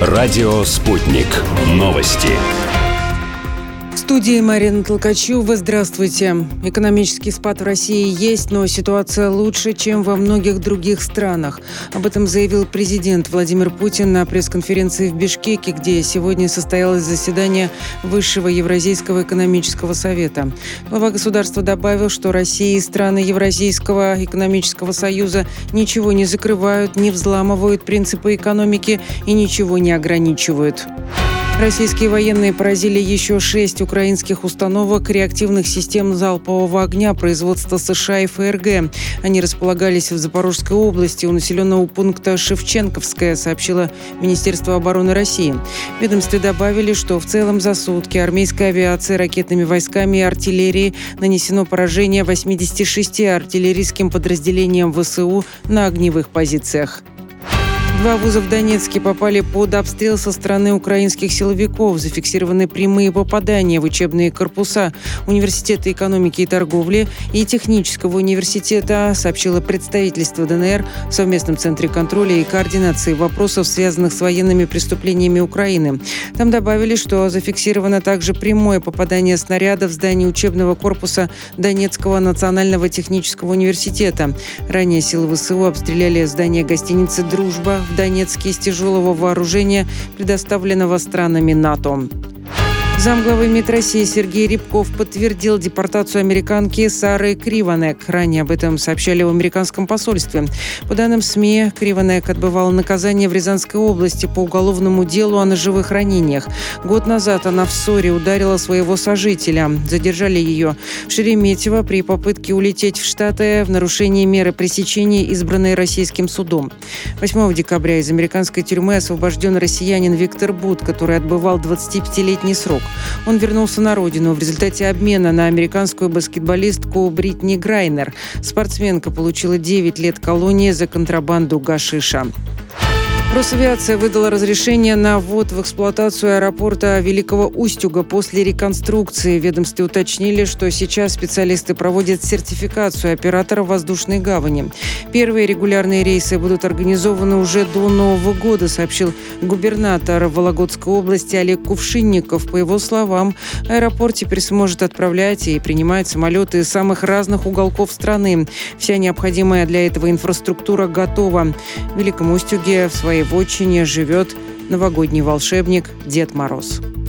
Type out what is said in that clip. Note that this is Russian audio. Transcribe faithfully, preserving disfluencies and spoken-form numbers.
Радио «Спутник». Новости. В студии Марина Толкачева. Здравствуйте. Экономический спад в России есть, но ситуация лучше, чем во многих других странах. Об этом заявил президент Владимир Путин на пресс-конференции в Бишкеке, где сегодня состоялось заседание Высшего Евразийского экономического совета. Глава государства добавил, что Россия и страны Евразийского экономического союза ничего не закрывают, не взламывают принципы экономики и ничего не ограничивают. Российские военные поразили еще шесть украинских установок реактивных систем залпового огня производства США и ФРГ. Они располагались в Запорожской области у населенного пункта Шевченковское, сообщило Министерство обороны России. В ведомстве добавили, что в целом за сутки армейской авиации, ракетными войсками и артиллерией нанесено поражение восьмидесяти шести артиллерийским подразделениям ВСУ на огневых позициях. Два вуза в Донецке попали под обстрел со стороны украинских силовиков. Зафиксированы прямые попадания в учебные корпуса Университета экономики и торговли и Технического университета, сообщило представительство ДНР в совместном центре контроля и координации вопросов, связанных с военными преступлениями Украины. Там добавили, что зафиксировано также прямое попадание снаряда в здание учебного корпуса Донецкого национального технического университета. Ранее силы ВСУ обстреляли здание гостиницы «Дружба» в Донецке из тяжелого вооружения, предоставленного странами НАТО. Замглавы МИД России Сергей Рябков подтвердил депортацию американки Сары Кривонек. Ранее об этом сообщали в американском посольстве. По данным СМИ, Кривонек отбывала наказание в Рязанской области по уголовному делу о ножевых ранениях. Год назад она в ссоре ударила своего сожителя. Задержали ее в Шереметьево при попытке улететь в Штаты в нарушении меры пресечения, избранной российским судом. восьмого декабря из американской тюрьмы освобожден россиянин Виктор Бут, который отбывал двадцатипятилетний срок. Он вернулся на родину в результате обмена на американскую баскетболистку Бритни Грайнер. Спортсменка получила девять лет колонии за контрабанду гашиша. Росавиация выдала разрешение на ввод в эксплуатацию аэропорта Великого Устюга после реконструкции. В ведомстве уточнили, что сейчас специалисты проводят сертификацию оператора воздушной гавани. Первые регулярные рейсы будут организованы уже до Нового года, сообщил губернатор Вологодской области Олег Кувшинников. По его словам, аэропорт теперь сможет отправлять и принимать самолеты из самых разных уголков страны. Вся необходимая для этого инфраструктура готова. В Великом Устюге в своей вотчине живет новогодний волшебник Дед Мороз.